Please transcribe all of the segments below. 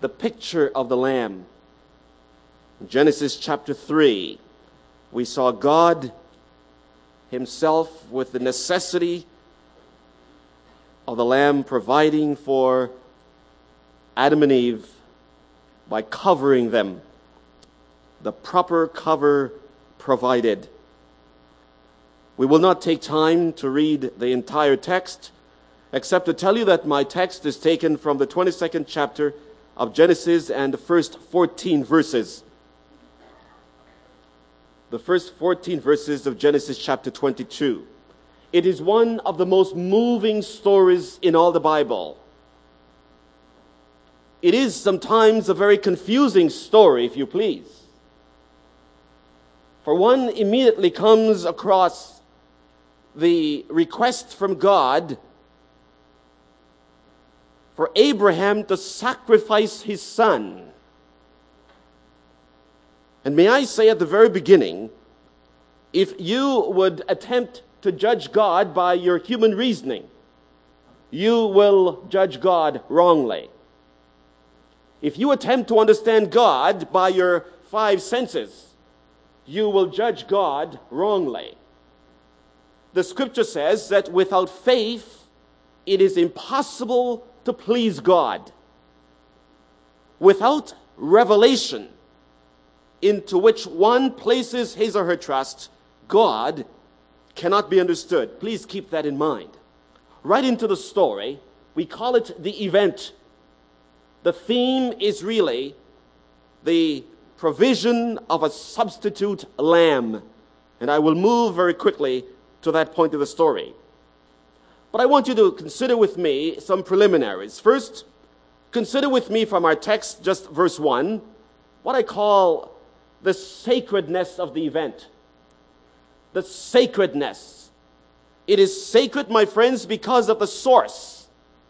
the picture of the Lamb. In Genesis chapter 3, we saw God himself with the necessity of the Lamb providing for Adam and Eve by covering them. The proper cover provided. We will not take time to read the entire text, except to tell you that my text is taken from the 22nd chapter of Genesis and the first 14 verses. The first 14 verses of Genesis chapter 22. It is one of the most moving stories in all the Bible. It is sometimes a very confusing story, if you please. For one immediately comes across the request from God for Abraham to sacrifice his son. And may I say at the very beginning, if you would attempt to judge God by your human reasoning, you will judge God wrongly. If you attempt to understand God by your five senses, you will judge God wrongly. The scripture says that without faith, it is impossible to please God. Without revelation into which one places his or her trust, God cannot be understood. Please keep that in mind. Right into the story, we call it the event. The theme is really the provision of a substitute lamb. And I will move very quickly to that point of the story. But I want you to consider with me some preliminaries. First, consider with me from our text, just verse 1, what I call the sacredness of the event. The sacredness. It is sacred, my friends, because of the source.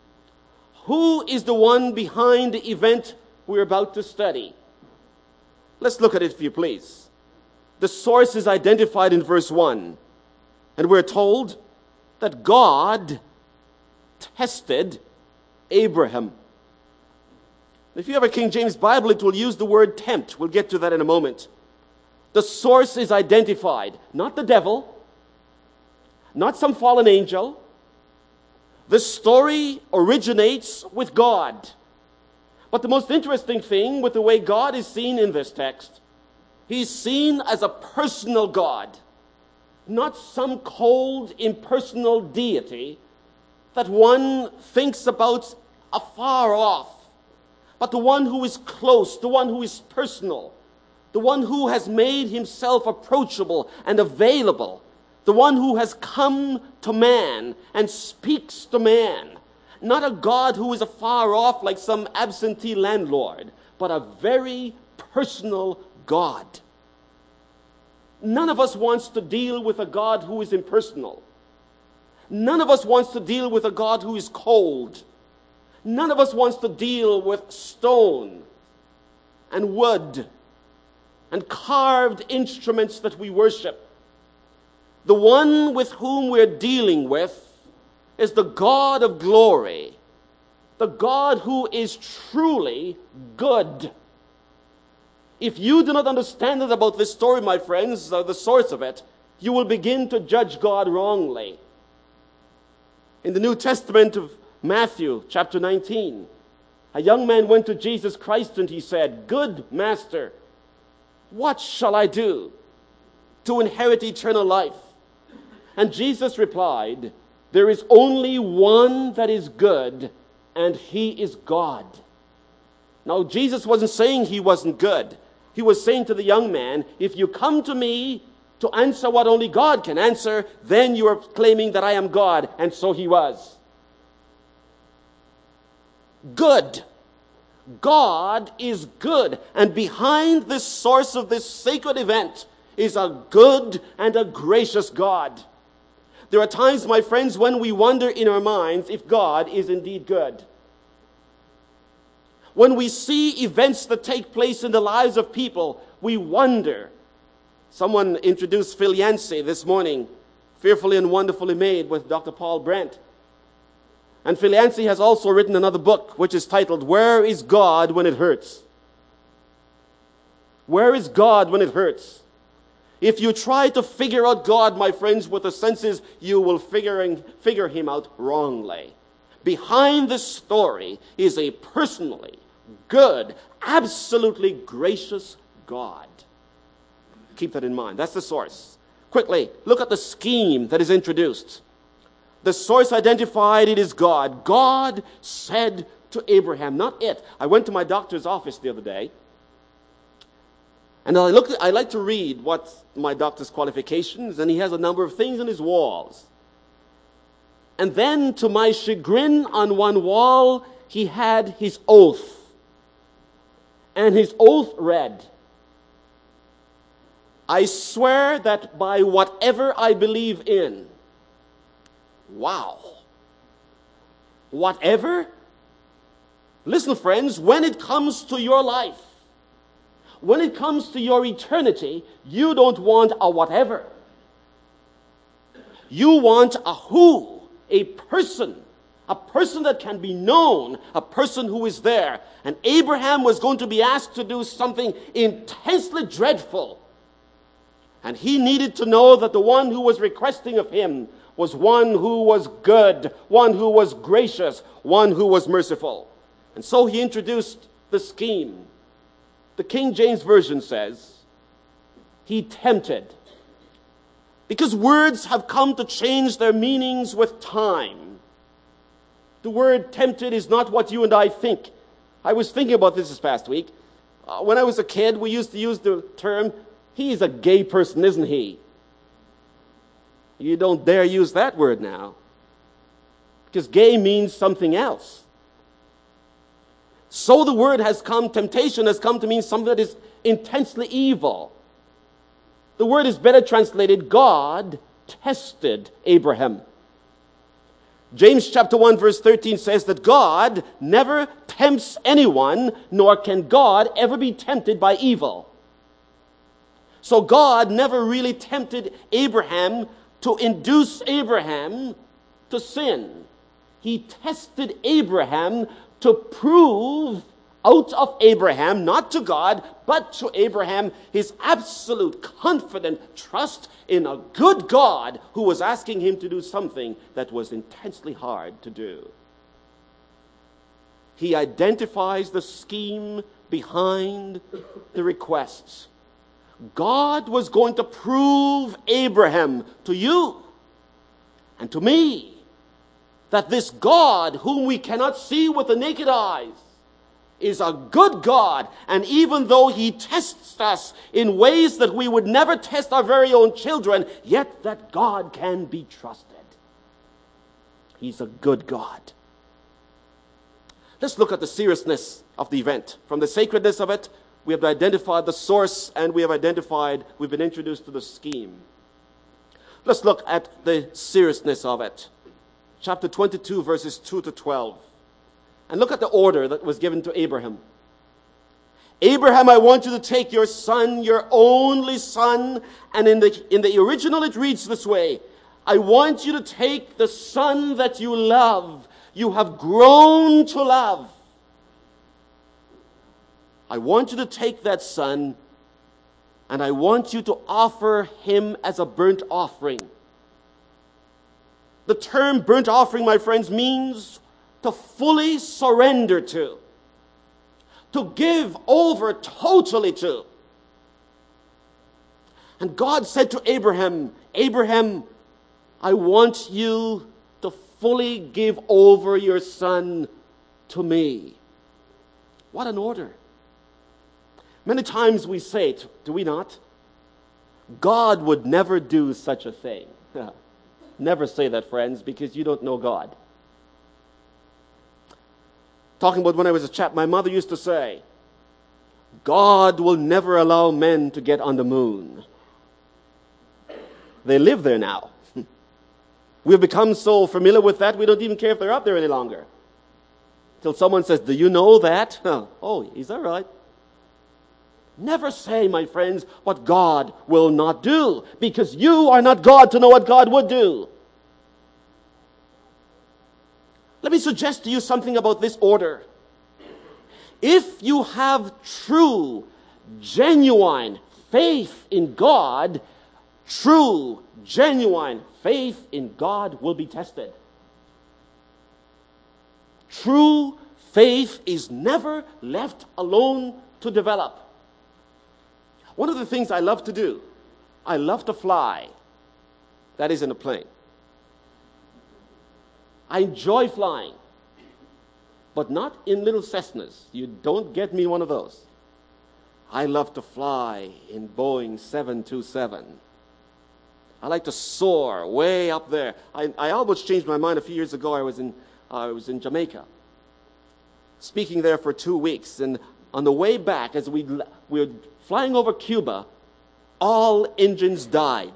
Who is the one behind the event we're about to study? Let's look at it, if you please. The source is identified in verse 1. And we're told that God tested Abraham. If you have a King James Bible, it will use the word tempt. We'll get to that in a moment. The source is identified. Not the devil. Not some fallen angel. The story originates with God. But the most interesting thing with the way God is seen in this text, he's seen as a personal God. Not some cold, impersonal deity that one thinks about afar off, but the one who is close, the one who is personal, the one who has made himself approachable and available, the one who has come to man and speaks to man. Not a God who is afar off like some absentee landlord, but a very personal God. None of us wants to deal with a God who is impersonal. None of us wants to deal with a God who is cold. None of us wants to deal with stone and wood and carved instruments that we worship. The one with whom we're dealing with is the God of glory, the God who is truly good. If you do not understand it about this story, my friends, the source of it, you will begin to judge God wrongly. In the New Testament of Matthew, chapter 19, a young man went to Jesus Christ and he said, "Good Master, what shall I do to inherit eternal life?" And Jesus replied, "There is only one that is good, and he is God." Now, Jesus wasn't saying he wasn't good. He was saying to the young man, if you come to me to answer what only God can answer, then you are claiming that I am God. And so he was. Good. God is good. And behind this source of this sacred event is a good and a gracious God. There are times, my friends, when we wonder in our minds if God is indeed good. When we see events that take place in the lives of people, we wonder. Someone introduced Phil Yancey this morning, Fearfully and Wonderfully Made with Dr. Paul Brent. And Phil Yancey has also written another book which is titled, Where is God When It Hurts? Where is God when it hurts? If you try to figure out God, my friends, with the senses, you will figure him out wrongly. Behind this story is a personally good, absolutely gracious God. Keep that in mind. That's the source. Quickly, look at the scheme that is introduced. The source identified, it is God. God said to Abraham, not it. I went to my doctor's office the other day, and I like to read what my doctor's qualifications, and he has a number of things on his walls. And then, to my chagrin, on one wall, he had his oath. And his oath read, I swear that by whatever I believe in. Wow. Whatever? Listen, friends, when it comes to your life, when it comes to your eternity, you don't want a whatever. You want a who, a person that can be known, a person who is there. And Abraham was going to be asked to do something intensely dreadful. And he needed to know that the one who was requesting of him was one who was good, one who was gracious, one who was merciful. And so he introduced the scheme. The King James Version says, he tempted. Because words have come to change their meanings with time. The word tempted is not what you and I think. I was thinking about this past week. When I was a kid, we used to use the term, he's a gay person, isn't he? You don't dare use that word now. Because gay means something else. So the word has come, temptation has come to mean something that is intensely evil. The word is better translated, God tested Abraham. James chapter 1 verse 13 says that God never tempts anyone, nor can God ever be tempted by evil. So God never really tempted Abraham to induce Abraham to sin. He tested Abraham to prove out of Abraham, not to God, but to Abraham, his absolute confident trust in a good God who was asking him to do something that was intensely hard to do. He identifies the scheme behind the requests. God was going to prove Abraham to you and to me that this God, whom we cannot see with the naked eyes, is a good God. And even though he tests us in ways that we would never test our very own children, yet that God can be trusted. He's a good God. Let's look at the seriousness of the event. From the sacredness of it, we have identified the source, and we've been introduced to the scheme. Let's look at the seriousness of it. Chapter 22, verses 2 to 12. And look at the order that was given to Abraham. Abraham, I want you to take your son, your only son. And in the original it reads this way. I want you to take the son that you love, you have grown to love. I want you to take that son, and I want you to offer him as a burnt offering. The term burnt offering, my friends, means to fully surrender to give over totally to. And God said to Abraham, Abraham, I want you to fully give over your son to me. What an order. Many times we say it, do we not? God would never do such a thing. Never say that, friends, because you don't know God. Talking about when I was a chap, my mother used to say, God will never allow men to get on the moon. They live there now. We've become so familiar with that, we don't even care if they're up there any longer. Till someone says, do you know that? Oh, is that right? Never say, my friends, what God will not do, because you are not God to know what God would do. Let me suggest to you something about this order. If you have true, genuine faith in God, true, genuine faith in God will be tested. True faith is never left alone to develop. One of the things I love to do, I love to fly. That is in a plane. I enjoy flying, but not in little Cessnas. You don't get me one of those. I love to fly in Boeing 727. I like to soar way up there. I almost changed my mind a few years ago. I was in Jamaica, speaking there for 2 weeks. And on the way back, as we were flying over Cuba, all engines died.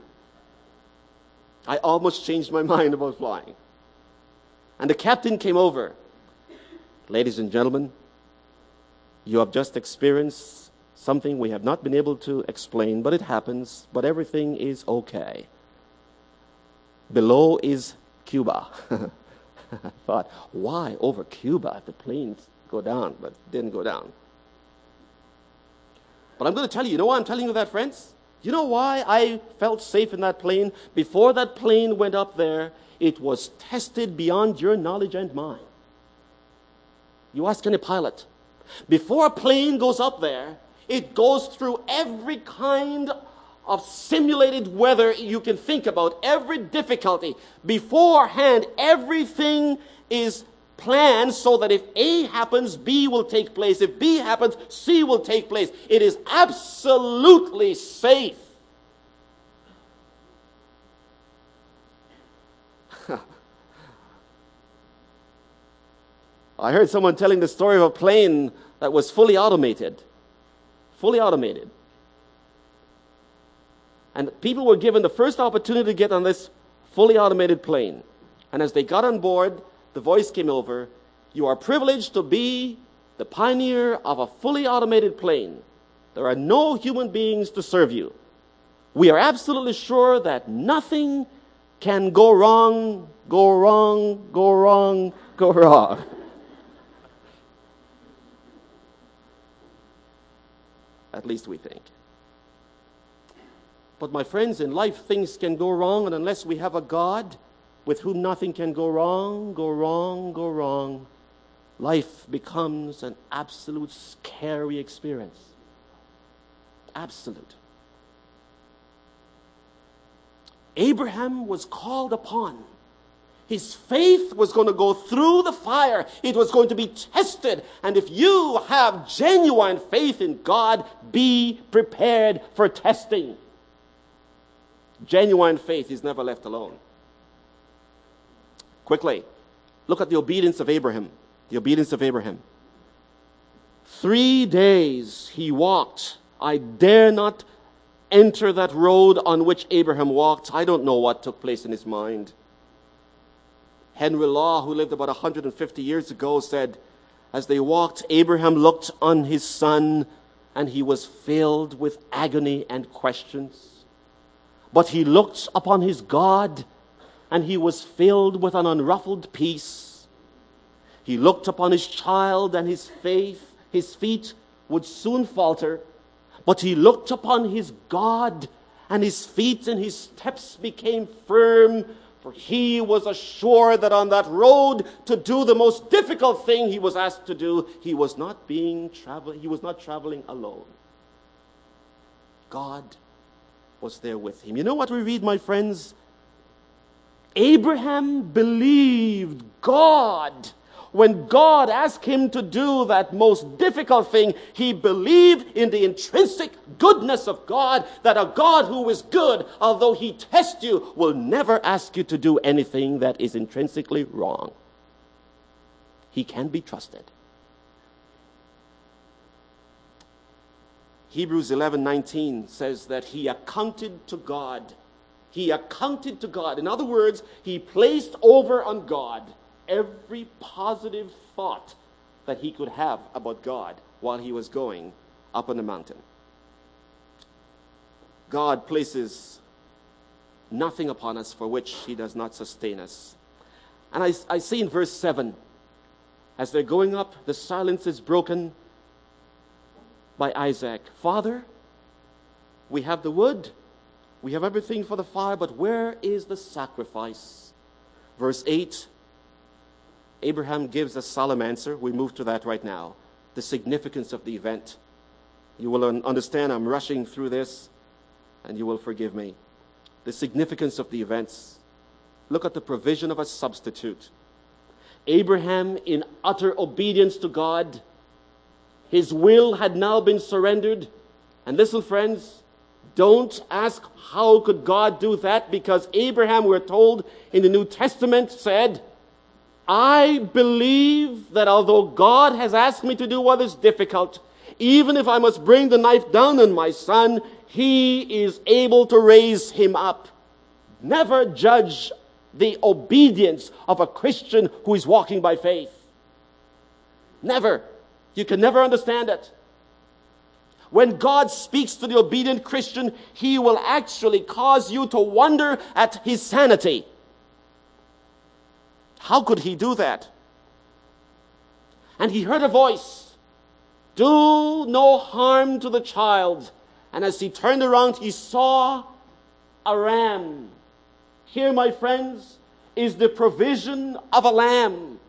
I almost changed my mind about flying. And the captain came over. Ladies and gentlemen, you have just experienced something we have not been able to explain, but it happens, but everything is okay. Below is Cuba. I thought, why over Cuba? The planes go down, but it didn't go down. But I'm going to tell you, why I'm telling you that, friends? You know why I felt safe in that plane? Before that plane went up there, it was tested beyond your knowledge and mine. You ask any pilot. Before a plane goes up there, it goes through every kind of simulated weather you can think about, every difficulty. Beforehand, everything is planned so that if A happens, B will take place. If B happens, C will take place. It is absolutely safe. I heard someone telling the story of a plane that was fully automated. Fully automated. And people were given the first opportunity to get on this fully automated plane. And as they got on board, the voice came over, "You are privileged to be the pioneer of a fully automated plane. There are no human beings to serve you. We are absolutely sure that nothing can go wrong, go wrong, go wrong, go wrong." At least we think. But my friends, in life things can go wrong, and unless we have a God with whom nothing can go wrong, go wrong, go wrong, life becomes an absolute scary experience. Absolute. Abraham was called upon. His faith was going to go through the fire. It was going to be tested. And if you have genuine faith in God, be prepared for testing. Genuine faith is never left alone. Quickly, look at the obedience of Abraham. The obedience of Abraham. 3 days he walked. I dare not enter that road on which Abraham walked. I don't know what took place in his mind. Henry Law, who lived about 150 years ago, said, as they walked, Abraham looked on his son, and he was filled with agony and questions. But he looked upon his God, and he was filled with an unruffled peace. He looked upon his child, and his feet would soon falter. But he looked upon his God, and his feet and his steps became firm. For he was assured that on that road to do the most difficult thing he was asked to do, he was not traveling alone. God was there with him. You know what we read, my friends? Abraham believed God. When God asked him to do that most difficult thing, he believed in the intrinsic goodness of God, that a God who is good, although he tests you, will never ask you to do anything that is intrinsically wrong. He can be trusted. Hebrews 11:19 says that he accounted to God. He accounted to God. In other words, he placed over on God every positive thought that he could have about God while he was going up on the mountain. God places nothing upon us for which he does not sustain us. And I see in verse 7, as they're going up, the silence is broken by Isaac. Father, we have the wood, we have everything for the fire, but where is the sacrifice? Verse 8, Abraham gives a solemn answer. We move to that right now. The significance of the event. You will understand I'm rushing through this, and you will forgive me. The significance of the events. Look at the provision of a substitute. Abraham, in utter obedience to God, his will had now been surrendered. And listen, friends, don't ask how could God do that, because Abraham, we're told in the New Testament, said, I believe that although God has asked me to do what is difficult, even if I must bring the knife down on my son, he is able to raise him up. Never judge the obedience of a Christian who is walking by faith. Never. You can never understand it. When God speaks to the obedient Christian, he will actually cause you to wonder at his sanity. How could he do that? And he heard a voice, do no harm to the child. And as he turned around, he saw a ram. Here, my friends, is the provision of a lamb.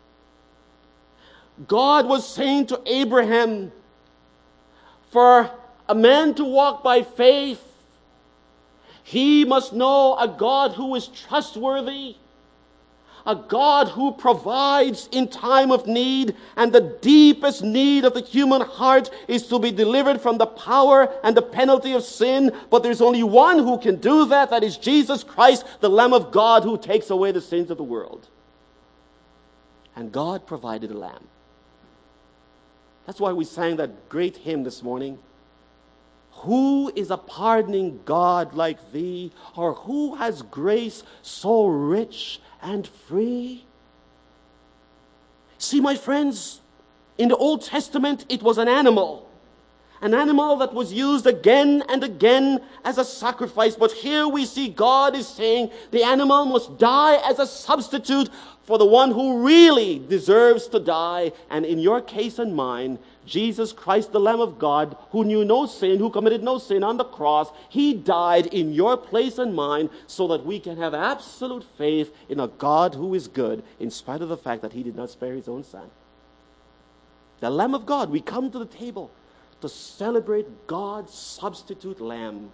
God was saying to Abraham, for a man to walk by faith, he must know a God who is trustworthy, a God who provides in time of need, and the deepest need of the human heart is to be delivered from the power and the penalty of sin. But there's only one who can do that. That is Jesus Christ, the Lamb of God, who takes away the sins of the world. And God provided a lamb. That's why we sang that great hymn this morning. Who is a pardoning God like thee? Or who has grace so rich and free? See, my friends, in the Old Testament, it was an animal that was used again and again as a sacrifice. But here we see God is saying the animal must die as a substitute for the one who really deserves to die. And in your case and mine, Jesus Christ, the Lamb of God, who knew no sin, who committed no sin on the cross, he died in your place and mine so that we can have absolute faith in a God who is good, in spite of the fact that he did not spare his own son. The Lamb of God, we come to the table to celebrate God's substitute lamb.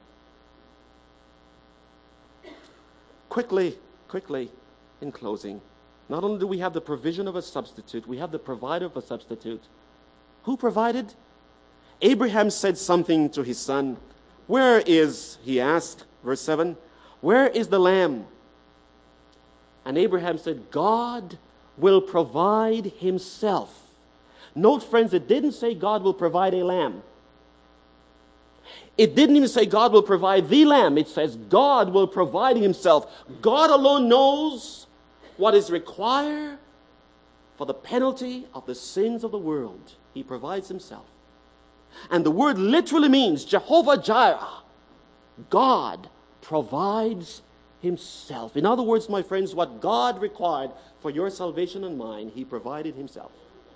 Quickly, in closing, not only do we have the provision of a substitute, we have the provider of a substitute. Who provided? Abraham said something to his son. Where is, he asked, verse 7, where is the lamb? And Abraham said, God will provide himself. Note, friends, it didn't say God will provide a lamb. It didn't even say God will provide the lamb. It says God will provide himself. God alone knows what is required for the penalty of the sins of the world. He provides himself. And the word literally means Jehovah Jireh. God provides himself. In other words, my friends, what God required for your salvation and mine, he provided himself.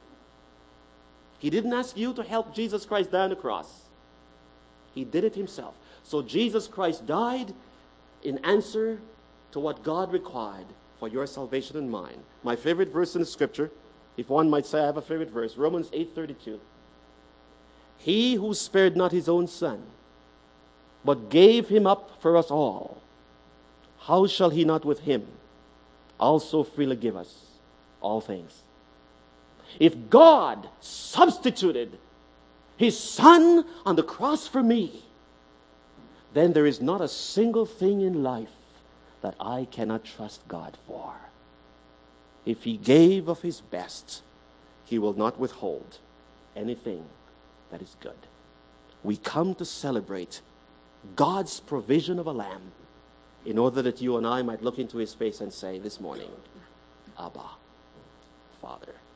He didn't ask you to help Jesus Christ die on the cross. He did it himself. So Jesus Christ died in answer to what God required for your salvation and mine. My favorite verse in the scripture, if one might say I have a favorite verse, Romans 8:32. He who spared not his own son, but gave him up for us all, how shall he not with him also freely give us all things? If God substituted his son on the cross for me, then there is not a single thing in life that I cannot trust God for. If he gave of his best, he will not withhold anything that is good. We come to celebrate God's provision of a lamb in order that you and I might look into his face and say this morning, Abba, Father.